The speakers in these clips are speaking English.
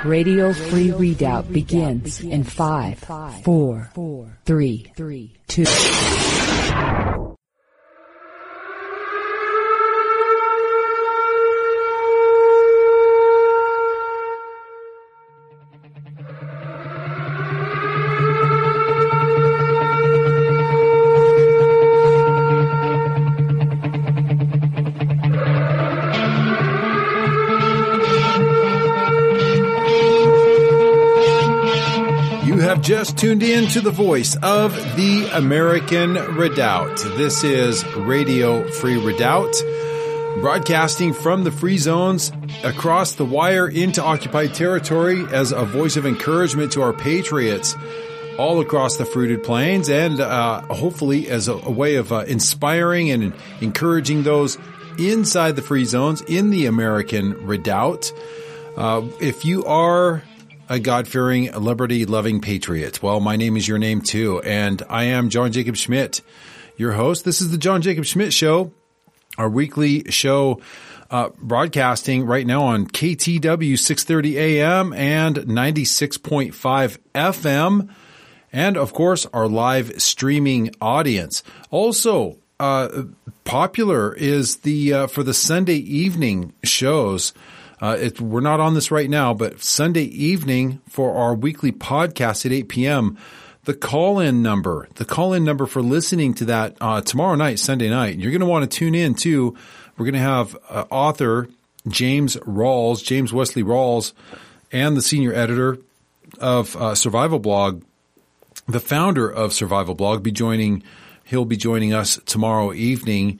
Radio Free Redoubt begins in 5, 4, 3, 2. Just tuned in to the voice of the American Redoubt. This is Radio Free Redoubt, broadcasting from the free zones across the wire into occupied territory as a voice of encouragement to our patriots all across the fruited plains, and hopefully as a way of inspiring and encouraging those inside the free zones in the American Redoubt. If you are a God-fearing, liberty-loving patriot, well, my name is your name too, and I am John Jacob Schmidt, your host. This is the John Jacob Schmidt Show, our weekly show broadcasting right now on KTW 630 AM and 96.5 FM, and of course our live streaming audience. Also, popular is the for the Sunday evening shows. We're not on this right now, but Sunday evening for our weekly podcast at 8 p.m., the call-in number for listening to that tomorrow night, Sunday night. You're going to want to tune in too. We're going to have author James Wesley Rawls, and the senior editor of Survival Blog, the founder of Survival Blog, he'll be joining us tomorrow evening.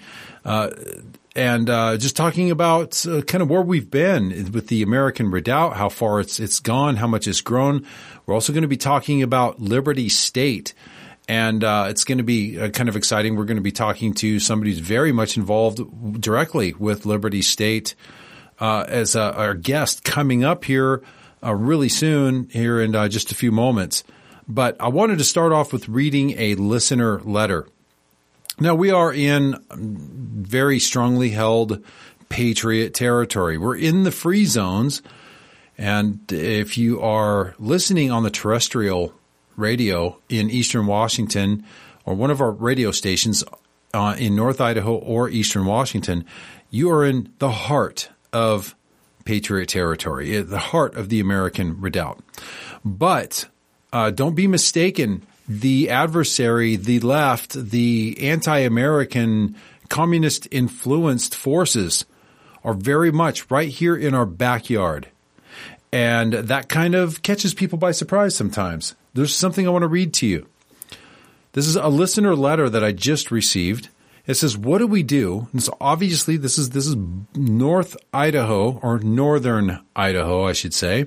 And just talking about kind of where we've been with the American Redoubt, how far it's gone, how much it's grown. We're also going to be talking about Liberty State, and it's going to be kind of exciting. We're going to be talking to somebody who's very much involved directly with Liberty State as our guest coming up here really soon, here in just a few moments. But I wanted to start off with reading a listener letter. Now, we are in very strongly held patriot territory. We're in the free zones, and if you are listening on the terrestrial radio in eastern Washington or one of our radio stations in North Idaho or eastern Washington, you are in the heart of patriot territory, the heart of the American Redoubt. But don't be mistaken. The adversary, the left, the anti-American, communist-influenced forces are very much right here in our backyard. And that kind of catches people by surprise sometimes. There's something I want to read to you. This is a listener letter that I just received. It says, what do we do? And so obviously this is North Idaho, or Northern Idaho, I should say.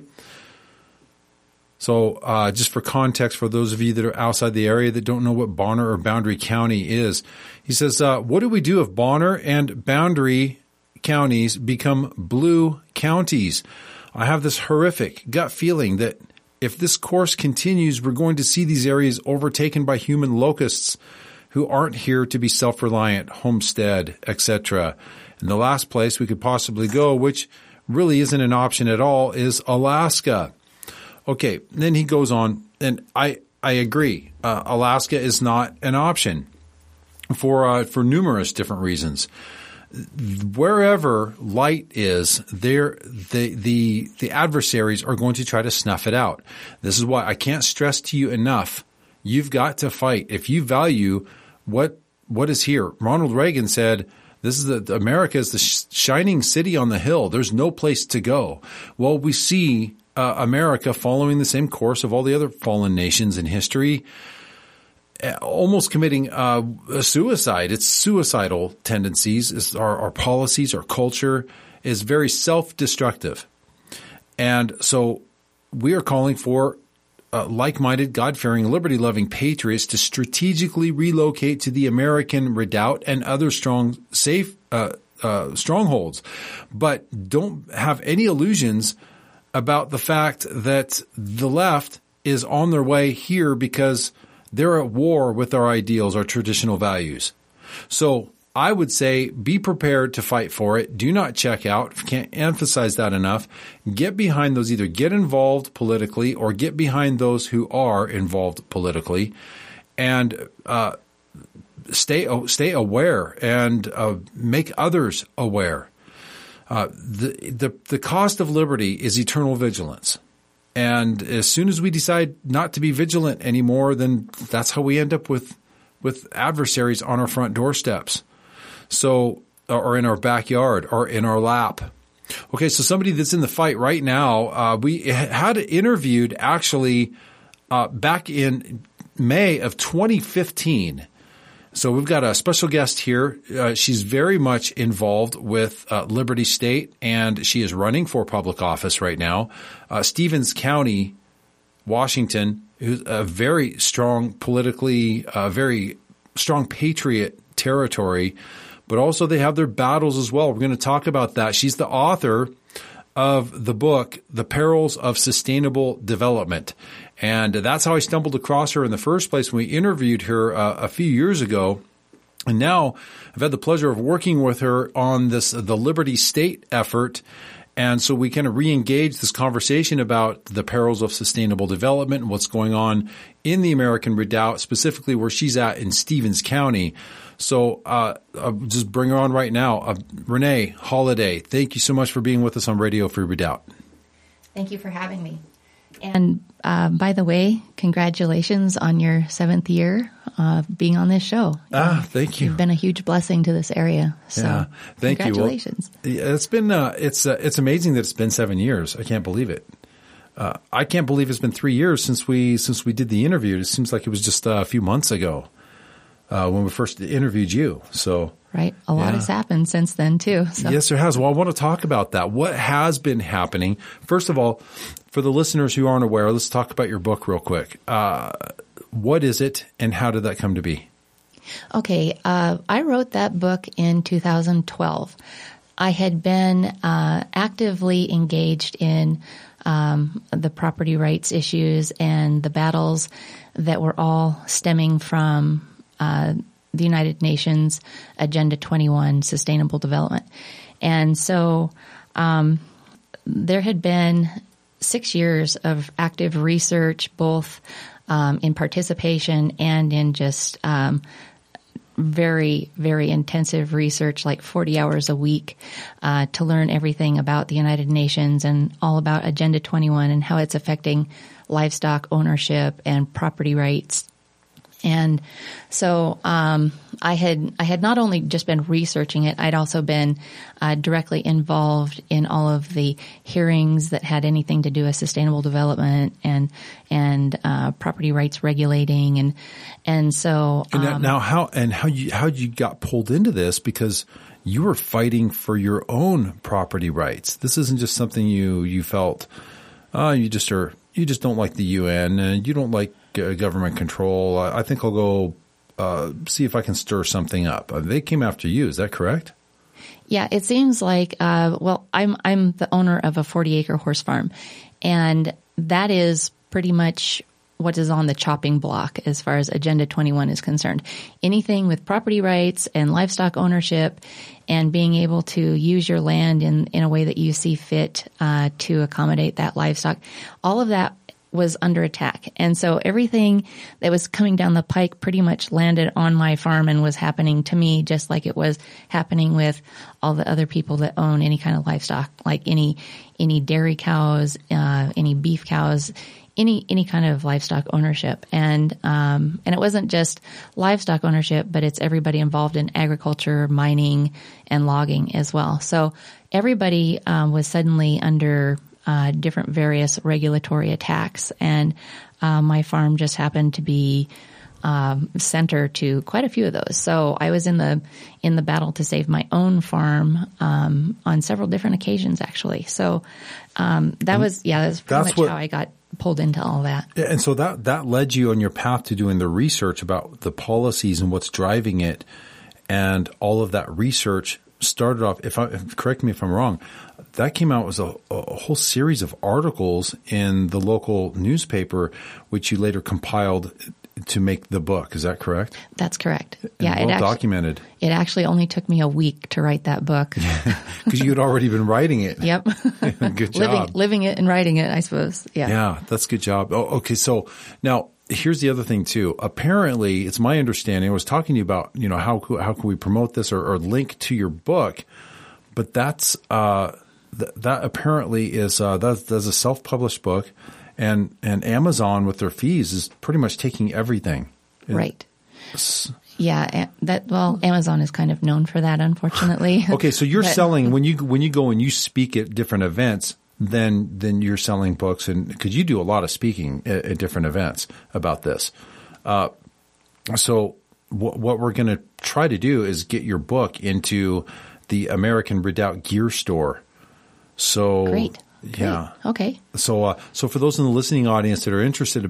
So just for context, for those of you that are outside the area that don't know what Bonner or Boundary County is, he says, what do we do if Bonner and Boundary counties become blue counties? I have this horrific gut feeling that if this course continues, we're going to see these areas overtaken by human locusts who aren't here to be self-reliant, homestead, etc. And the last place we could possibly go, which really isn't an option at all, is Alaska. Okay, then he goes on, and I agree. Alaska is not an option for numerous different reasons. Wherever light is, there the adversaries are going to try to snuff it out. This is why I can't stress to you enough. You've got to fight if you value what is here. Ronald Reagan said, "This is America is the shining city on the hill. There's no place to go." Well, we see America following the same course of all the other fallen nations in history, almost committing suicide. It's suicidal tendencies. Our policies, our culture is very self-destructive. And so we are calling for like-minded, God-fearing, liberty-loving patriots to strategically relocate to the American Redoubt and other safe strongholds. But don't have any illusions about the fact that the left is on their way here because they're at war with our ideals, our traditional values. So I would say be prepared to fight for it. Do not check out. Can't emphasize that enough. Get behind those, either get involved politically or get behind those who are involved politically, and stay aware and make others aware. The cost of liberty is eternal vigilance. And as soon as we decide not to be vigilant anymore, then that's how we end up with adversaries on our front doorsteps. So, or in our backyard or in our lap. Okay. So somebody that's in the fight right now, we had interviewed actually, back in May of 2015. So we've got a special guest here. She's very much involved with Liberty State, and she is running for public office right now. Stevens County, Washington, who's a very strong politically, very strong patriot territory, but also they have their battles as well. We're going to talk about that. She's the author of the book, The Perils of Sustainable Development. And that's how I stumbled across her in the first place when we interviewed her a few years ago. And now I've had the pleasure of working with her on the Liberty State effort. And so we kind of re-engage this conversation about the perils of sustainable development and what's going on in the American Redoubt, specifically where she's at in Stevens County. So I'll just bring her on right now. Renee Holiday, thank you so much for being with us on Radio Free Redoubt. Thank you for having me. And by the way, congratulations on your 7th year being on this show. Thank you. You've been a huge blessing to this area. So yeah, thank congratulations. You. Well, it's been it's amazing that it's been 7 years. I can't believe it. I can't believe it's been 3 years since we did the interview. It seems like it was just a few months ago when we first interviewed you. So. Right. A lot has happened since then, too. So. Yes, there has. Well, I want to talk about that. What has been happening? First of all, for the listeners who aren't aware, let's talk about your book real quick. What is it, and how did that come to be? Okay. I wrote that book in 2012. I had been actively engaged in the property rights issues and the battles that were all stemming from the United Nations Agenda 21 Sustainable Development. And so there had been 6 years of active research, both in participation and in just very, very intensive research, like 40 hours a week, to learn everything about the United Nations and all about Agenda 21 and how it's affecting livestock ownership and property rights. And so I had not only just been researching it, I'd also been directly involved in all of the hearings that had anything to do with sustainable development and property rights regulating, and so now how you got pulled into this, because you were fighting for your own property rights. This isn't just something you felt you just don't like the UN and you don't like government control. I think I'll go see if I can stir something up. They came after you. Is that correct? Yeah, it seems like. Well, I'm the owner of a 40-acre horse farm, and that is pretty much what is on the chopping block as far as Agenda 21 is concerned. Anything with property rights and livestock ownership and being able to use your land in a way that you see fit to accommodate that livestock, all of that was under attack. And so everything that was coming down the pike pretty much landed on my farm and was happening to me, just like it was happening with all the other people that own any kind of livestock, like any dairy cows, any beef cows, any kind of livestock ownership. And it wasn't just livestock ownership, but it's everybody involved in agriculture, mining, and logging as well. So everybody was suddenly under different various regulatory attacks, and my farm just happened to be center to quite a few of those. So I was in the battle to save my own farm on several different occasions, actually. So that was pretty much how I got pulled into all that. And so that led you on your path to doing the research about the policies and what's driving it, and all of that research started off. Correct me if I'm wrong, that came out as a whole series of articles in the local newspaper, which you later compiled to make the book. Is that correct? That's correct. And well documented. It actually only took me a week to write that book. Because you had already been writing it. Yep. Good job. Living it and writing it, I suppose. Yeah. Yeah, that's a good job. Oh, okay. So now here's the other thing too. Apparently, it's my understanding, I was talking to you about, how can we promote this or link to your book, but that's, that apparently is, that's a self-published book. And Amazon with their fees is pretty much taking everything. Right. Yeah. Amazon is kind of known for that, unfortunately. Okay. So you're selling, when you go and you speak at different events, then you're selling books, and because you do a lot of speaking at different events about this. So what we're going to try to do is get your book into the American Redoubt gear store. So Great. Yeah. Okay. So for those in the listening audience that are interested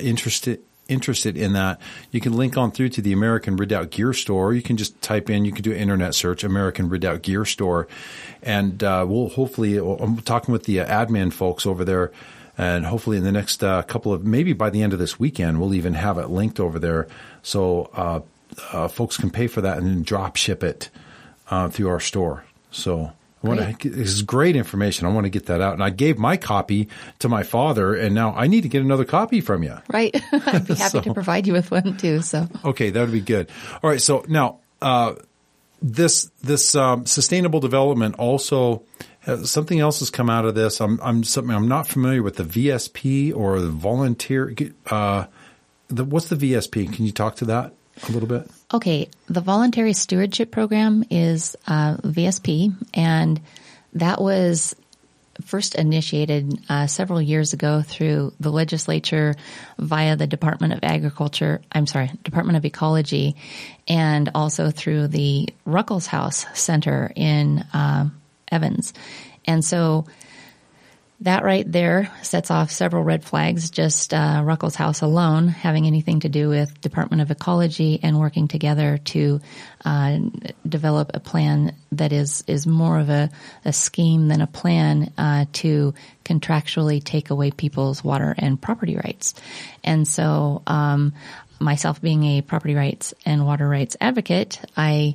in that, you can link on through to the American Redoubt Gear Store. You can just type in, you can do an internet search, American Redoubt Gear Store. And I'm talking with the admin folks over there, and hopefully in the next maybe by the end of this weekend, we'll even have it linked over there. So folks can pay for that and then drop ship it through our store. So this is great information. I want to get that out. And I gave my copy to my father, and now I need to get another copy from you. Right. I'd be happy to provide you with one too. So okay, that would be good. All right. So now this sustainable development also something else has come out of this. I'm not familiar with the VSP or the volunteer. What's the VSP? Can you talk to that a little bit? Okay. The Voluntary Stewardship Program is VSP, and that was first initiated several years ago through the legislature via the Department of Ecology, and also through the Ruckelshaus Center in Evans. And so that right there sets off several red flags, just Ruckelshaus alone having anything to do with Department of Ecology and working together to develop a plan that is more of a scheme than a plan to contractually take away people's water and property rights. And so myself being a property rights and water rights advocate, I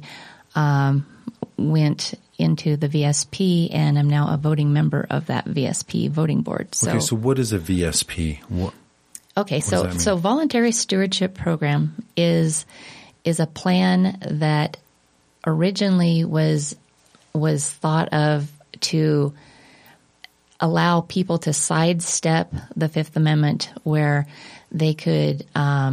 went into the VSP, and I'm now a voting member of that VSP voting board. So, okay, so what is a VSP? So Voluntary Stewardship Program is a plan that originally was thought of to allow people to sidestep the Fifth Amendment, where they could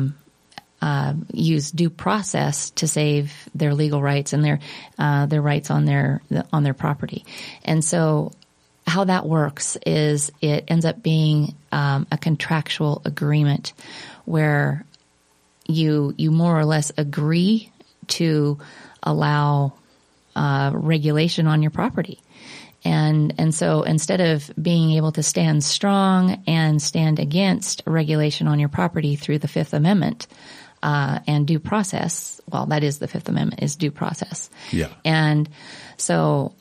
use due process to save their legal rights and their rights on their property. And so how that works is it ends up being a contractual agreement where you more or less agree to allow regulation on your property. And so instead of being able to stand strong and stand against regulation on your property through the Fifth Amendment, and due process, well, that is the Fifth Amendment, is due process. Yeah. And so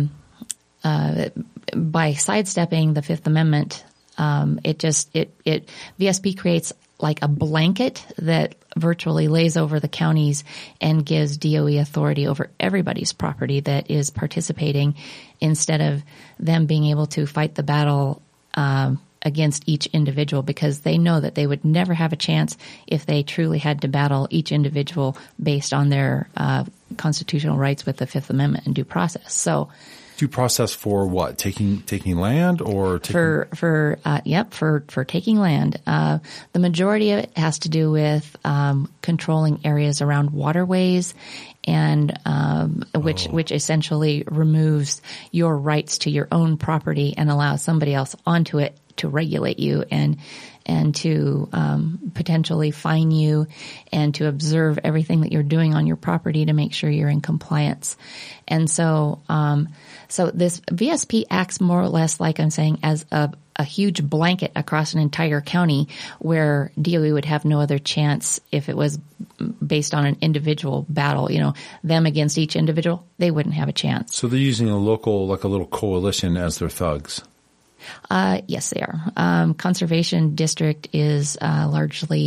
by sidestepping the Fifth Amendment, VSP creates like a blanket that virtually lays over the counties and gives DOE authority over everybody's property that is participating, instead of them being able to fight the battle against each individual, because they know that they would never have a chance if they truly had to battle each individual based on their constitutional rights with the Fifth Amendment and due process. So due process for what? Taking land, or for taking land. The majority of it has to do with controlling areas around waterways, and which essentially removes your rights to your own property and allows somebody else onto it to regulate you and to potentially fine you and to observe everything that you're doing on your property to make sure you're in compliance. And so so this VSP acts more or less, like I'm saying, as a huge blanket across an entire county, where DOE would have no other chance if it was based on an individual battle, them against each individual. They wouldn't have a chance. So they're using a little coalition as their thugs. Yes, they are. Conservation District is largely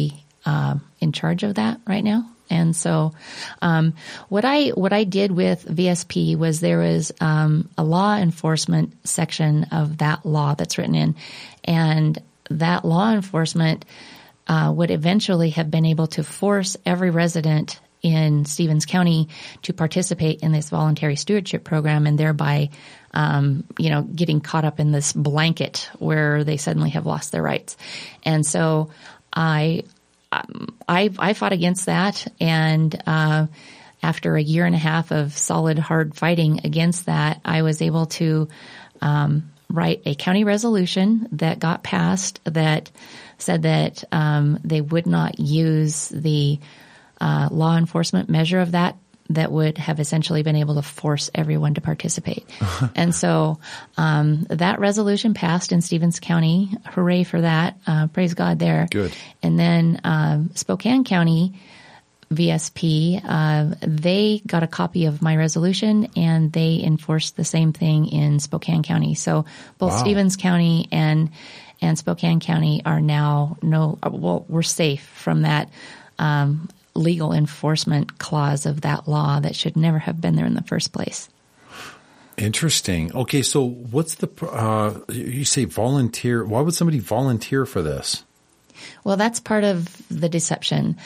in charge of that right now. And so, what I did with VSP was there was a law enforcement section of that law that's written in, and that law enforcement would eventually have been able to force every resident in Stevens County to participate in this voluntary stewardship program, and thereby, getting caught up in this blanket where they suddenly have lost their rights. And so I fought against that, and after a year and a half of solid, hard fighting against that, I was able to write a county resolution that got passed that said that they would not use the law enforcement measure of that would have essentially been able to force everyone to participate. And so that resolution passed in Stevens County. Hooray for that. Praise God there. Good. And then Spokane County VSP, they got a copy of my resolution, and they enforced the same thing in Spokane County. So both Stevens County and Spokane County are now we're safe from that legal enforcement clause of that law that should never have been there in the first place. Interesting. Okay, so what's the you say volunteer? Why would somebody volunteer for this? Well, that's part of the deception.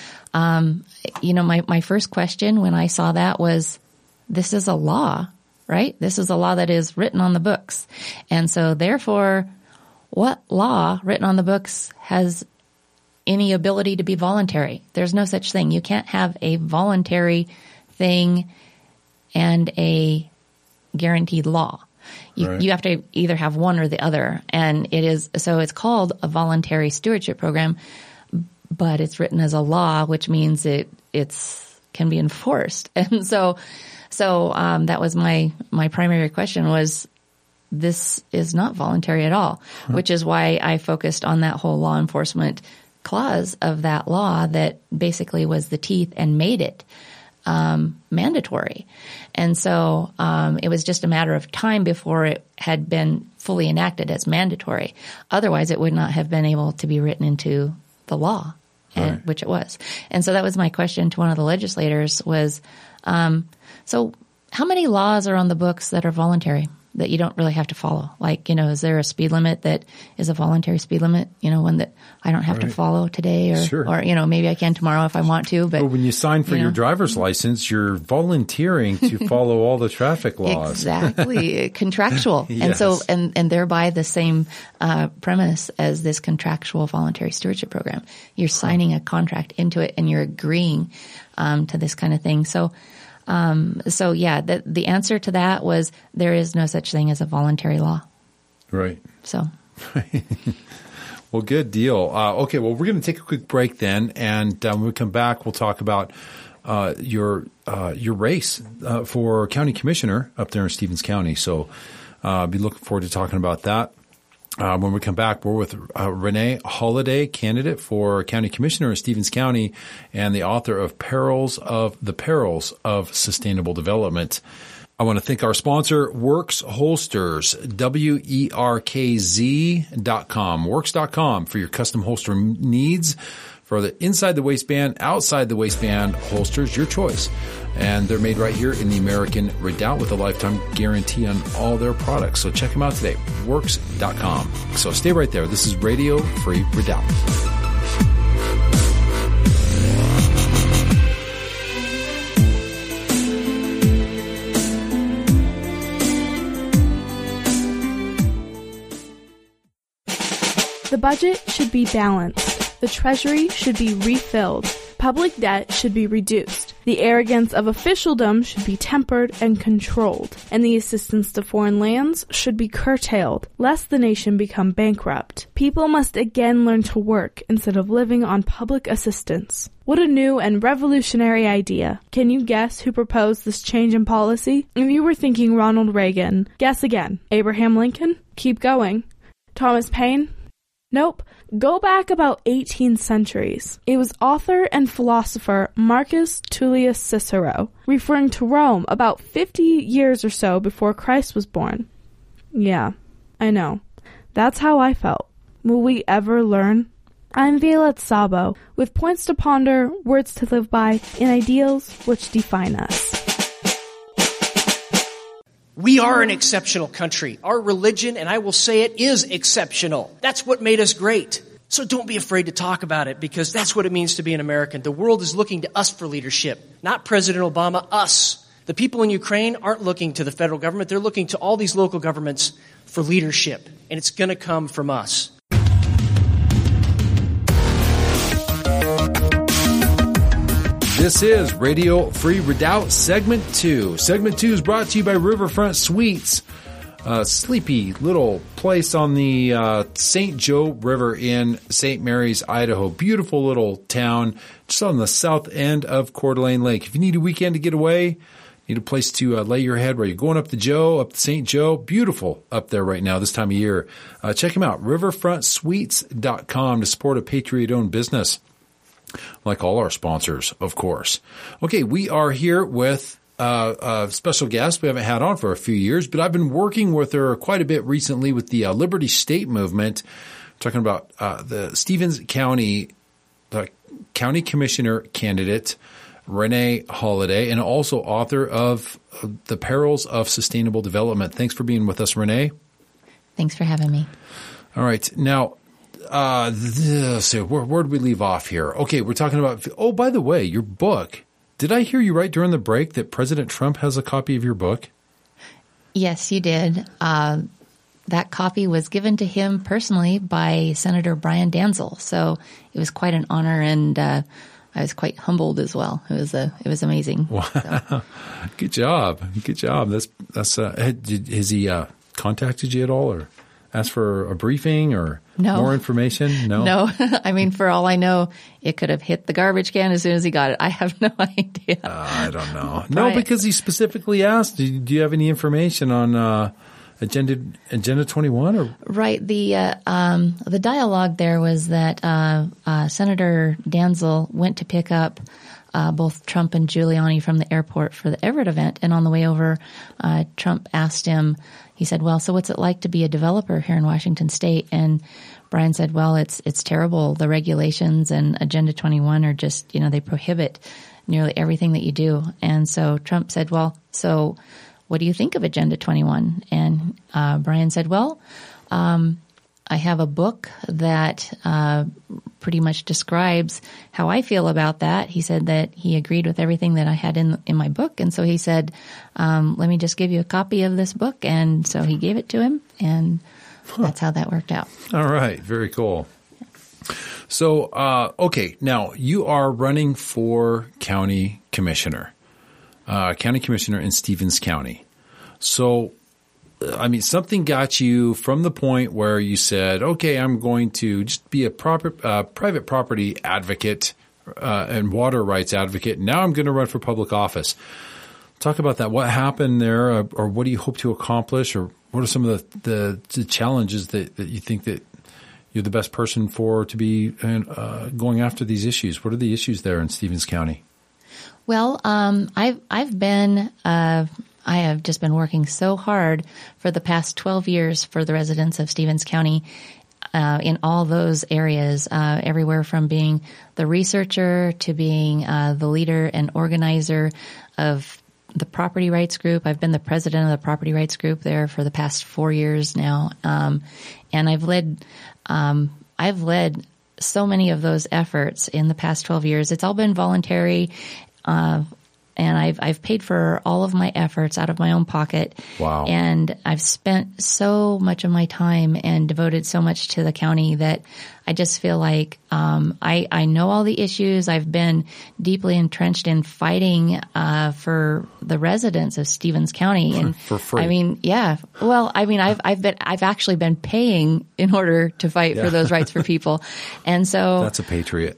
My first question when I saw that was, this is a law, right? This is a law that is written on the books. And so therefore, what law written on the books has any ability to be voluntary? There's no such thing. You can't have a voluntary thing and a guaranteed law. You have to either have one or the other. And it's called a voluntary stewardship program, but it's written as a law, which means it's can be enforced. And so that was my primary question was, this is not voluntary at all, which is why I focused on that whole law enforcement clause of that law that basically was the teeth and made it mandatory. And so it was just a matter of time before it had been fully enacted as mandatory. Otherwise, it would not have been able to be written into the law, which it was. And so that was my question to one of the legislators was, so how many laws are on the books that are voluntary that you don't really have to follow? Like, is there a speed limit that is a voluntary speed limit, one that I don't have to follow today or maybe I can tomorrow if I want to. But when you sign for your driver's license, you're volunteering to follow all the traffic laws. Exactly. Contractual. Yes. And so, and thereby the same premise as this contractual voluntary stewardship program. You're signing a contract into it and you're agreeing to this kind of thing. So the answer to that was there is no such thing as a voluntary law. Right. So. Well, good deal. Okay. Well, we're going to take a quick break then. And when we come back, we'll talk about your race for county commissioner up there in Stevens County. So be looking forward to talking about that. When we come back, we're with Renee Holiday, candidate for county commissioner in Stevens County and the author of The Perils of Sustainable Development. I want to thank our sponsor, Works Holsters, WERKZ.com, Works.com for your custom holster needs. For the inside the waistband, outside the waistband holsters, your choice. And they're made right here in the American Redoubt with a lifetime guarantee on all their products. So check them out today, Works.com. So stay right there. This is Radio Free Redoubt. The budget should be balanced. The Treasury should be refilled. Public debt should be reduced. The arrogance of officialdom should be tempered and controlled. And the assistance to foreign lands should be curtailed, lest the nation become bankrupt. People must again learn to work instead of living on public assistance. What a new and revolutionary idea. Can you guess who proposed this change in policy? If you were thinking Ronald Reagan, guess again. Abraham Lincoln? Keep going. Thomas Paine? Nope. Go back about 18 centuries. It was author and philosopher Marcus Tullius Cicero, referring to Rome about 50 years or so before Christ was born. Yeah, I know. That's how I felt. Will we ever learn? I'm Violette Sabo, with points to ponder, words to live by, and ideals which define us. We are an exceptional country. Our religion, and I will say it, is exceptional. That's what made us great. So don't be afraid to talk about it, because that's what it means to be an American. The world is looking to us for leadership, not President Obama, us. The people in Ukraine aren't looking to the federal government. They're looking to all these local governments for leadership, and it's going to come from us. This is Radio Free Redoubt Segment 2. Segment 2 is brought to you by Riverfront Suites, a sleepy little place on the St. Joe River in St. Mary's, Idaho. Beautiful little town just on the south end of Coeur d'Alene Lake. If you need a weekend to get away, need a place to lay your head where you're going up the St. Joe. Beautiful up there right now this time of year. Check them out, riverfrontsuites.com, to support a Patriot-owned business. Like all our sponsors, of course. Okay, we are here with a special guest we haven't had on for a few years, but I've been working with her quite a bit recently with the Liberty State Movement, talking about the Stevens County County Commissioner candidate, Renee Holiday, and also author of The Perils of Sustainable Development. Thanks for being with us, Renee. Thanks for having me. All right. Now, so where did we leave off here? Okay, we're talking about, oh, by the way, your book. Did I hear you right during the break that President Trump has a copy of your book? Yes, you did. That copy was given to him personally by Senator Brian Danzel. So it was quite an honor, and I was quite humbled as well. It was amazing. Wow. So. Good job. Good job. That's has he contacted you at all, or asked for a briefing or more information? No. I mean, for all I know, it could have hit the garbage can as soon as he got it. I have no idea. I don't know. No, because he specifically asked, do you have any information on Agenda 21? Or? Right. The dialogue there was that Senator Danzel went to pick up both Trump and Giuliani from the airport for the Everett event. And on the way over, Trump asked him, he said, well, so what's it like to be a developer here in Washington State? And Brian said, well, it's terrible. The regulations and Agenda 21 are just, they prohibit nearly everything that you do. And so Trump said, well, so what do you think of Agenda 21? And Brian said, well, I have a book that pretty much describes how I feel about that. He said that he agreed with everything that I had in my book. And so he said, let me just give you a copy of this book. And so he gave it to him, and that's how that worked out. All right. Very cool. So, okay. Now, you are running for county commissioner in Stevens County. So, I mean, something got you from the point where you said, okay, I'm going to just be a private property advocate and water rights advocate. Now I'm going to run for public office. Talk about that. What happened there, or what do you hope to accomplish, or what are some of the challenges that you think that you're the best person for to be going after these issues? What are the issues there in Stevens County? Well, I have just been working so hard for the past 12 years for the residents of Stevens County in all those areas, everywhere from being the researcher to being the leader and organizer of the property rights group. I've been the president of the property rights group there for the past 4 years now, and I've led so many of those efforts in the past 12 years. It's all been voluntary. And I've paid for all of my efforts out of my own pocket. Wow. And I've spent so much of my time and devoted so much to the county that I just feel like I know all the issues. I've been deeply entrenched in fighting for the residents of Stevens County, and for free. I mean, yeah. Well, I mean, I've actually been paying in order to fight for those rights for people, and so that's a patriot.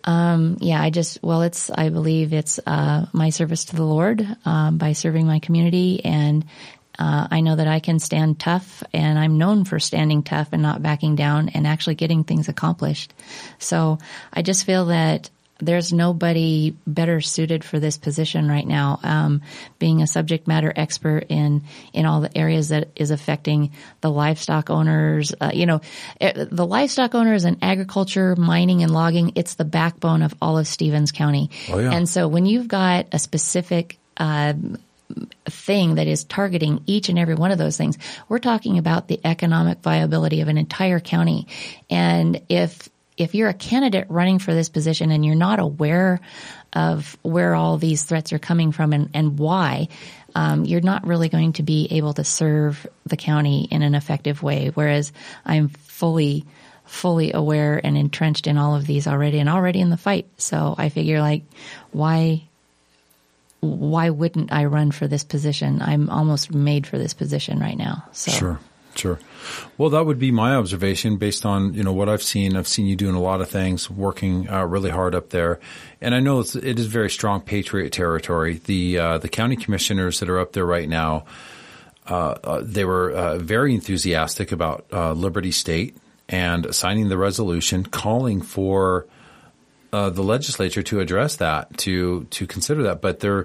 I believe it's my service to the Lord by serving my community, and I know that I can stand tough, and I'm known for standing tough and not backing down and actually getting things accomplished. So I just feel that there's nobody better suited for this position right now. Being a subject matter expert in all the areas that is affecting the livestock owners, the livestock owners and agriculture, mining and logging, it's the backbone of all of Stevens County. Oh, yeah. And so when you've got a specific, thing that is targeting each and every one of those things, we're talking about the economic viability of an entire county. And if you're a candidate running for this position and you're not aware of where all these threats are coming from and why, you're not really going to be able to serve the county in an effective way. Whereas I'm fully aware and entrenched in all of these already and already in the fight. So I figure, like, why wouldn't I run for this position? I'm almost made for this position right now. So. Sure. Well, that would be my observation based on, what I've seen. I've seen you doing a lot of things, working really hard up there. And I know it is very strong Patriot territory. The county commissioners that are up there right now, they were very enthusiastic about Liberty State and signing the resolution calling for the legislature to address that, to consider that, but they're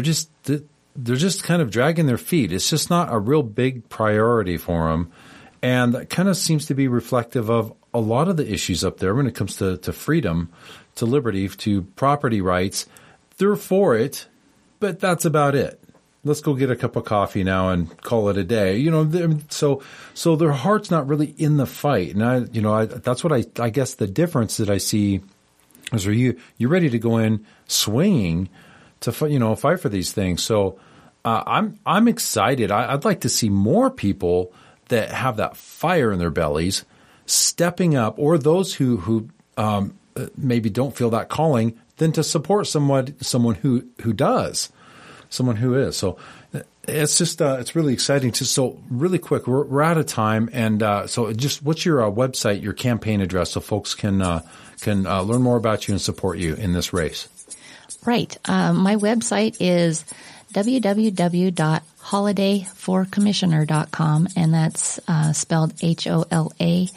just kind of dragging their feet. It's just not a real big priority for them, and that kind of seems to be reflective of a lot of the issues up there when it comes to freedom, to liberty, to property rights. They're for it, but that's about it. Let's go get a cup of coffee now and call it a day. So their heart's not really in the fight, and that's what I guess the difference that I see. Is you're ready to go in swinging to fight for these things. So I'm excited. I'd like to see more people that have that fire in their bellies stepping up, or those who maybe don't feel that calling, than to support someone who does, someone who is. So it's just it's really exciting. So really quick, we're out of time, and so just what's your website, your campaign address, so folks can learn more about you and support you in this race? Right. My website is www.holidayforcommissioner.com, and that's spelled HOLADAY,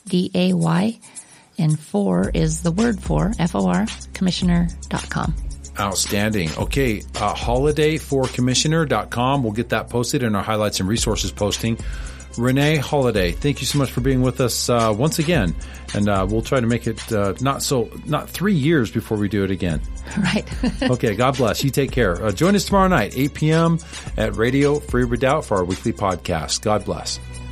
and for is the word for, FOR, commissioner.com. Outstanding. Okay, holidayforcommissioner.com. We'll get that posted in our highlights and resources posting. Renee Holiday, thank you so much for being with us once again, and we'll try to make it not 3 years before we do it again. Right. Okay, God bless. You take care. Join us tomorrow night, 8 p.m. at Radio Free Redoubt for our weekly podcast. God bless.